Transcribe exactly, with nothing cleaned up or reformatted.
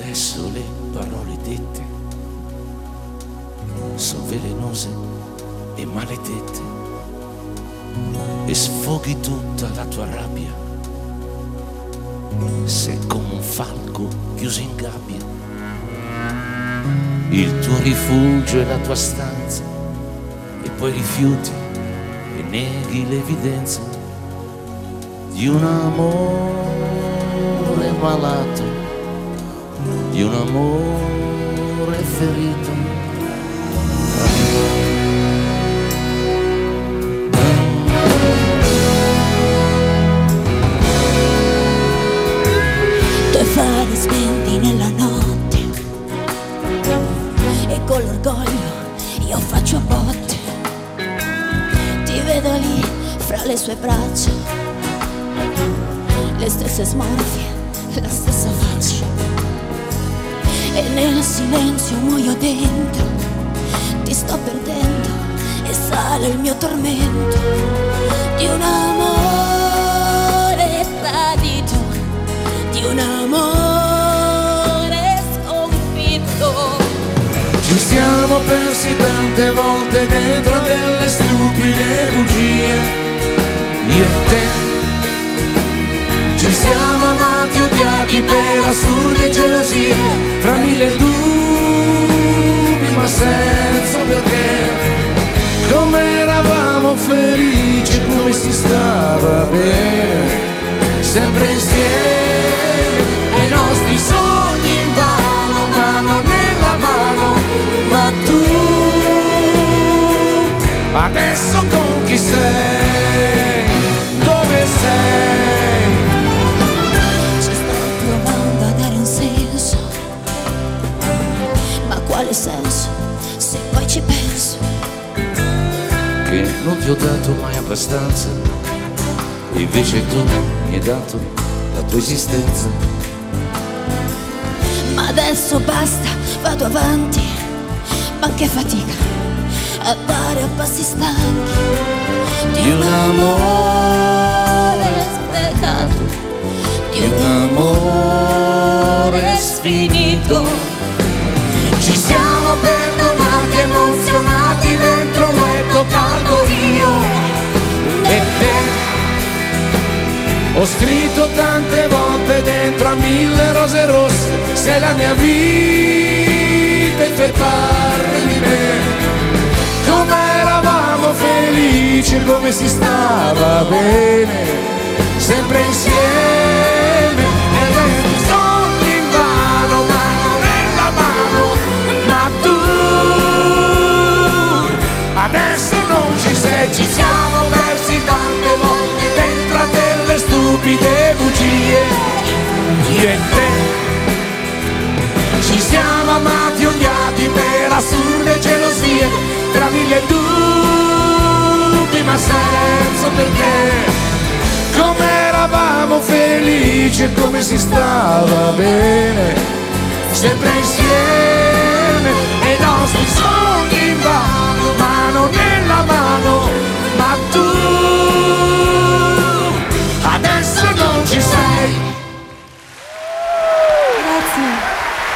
adesso le parole dette sono velenose e maledette e sfoghi tutta la tua rabbia. Sei come un falco chiuso in gabbia, il tuo rifugio è la tua stanza e poi rifiuti e neghi l'evidenza di un amore malato, di un amore ferito. Tuoi fari spenti nella notte e con l'orgoglio io faccio a botte. Ti vedo lì fra le sue braccia, le stesse smorfie, la stessa faccia, e nel silenzio muoio dentro. Ti sto perdendo e sale il mio tormento di un amore tradito, di un amore sconfitto. Ci siamo persi tante volte dentro delle stupide bugie, io e te. Ci siamo amati, odiati per assurde gelosie, fra mille dubbi ma senza perché. Come eravamo felici, come si stava bene, sempre insieme, e i nostri sogni in vano, mano nella mano. Ma tu adesso con chi sei? Dove sei? Ci sto provando a dare un senso, ma quale senso se poi ci penso? Che non ti ho dato mai abbastanza, e invece tu mi hai dato la tua esistenza. Ma adesso basta, vado avanti, ma che fatica a dare a passi stanchi Di un amore sprecato, di un amore sfinito. Ci siamo perdonati, emozionati dentro un letto caldo io e te. Ho scritto tante volte dentro a mille rose rosse, sei la mia vita e fai parte di me. Come eravamo felici, come si stava bene, sempre insieme, e i sogni in vano, mano nella mano. Ma tu adesso non ci sei, ci siamo persi tante volte dentro a delle stupide bugie, io e te. Ci siamo amati, odiati per assurde gelosie, tra mille dubbi ma senza perché. Come eravamo felici e come si stava bene, sempre insieme.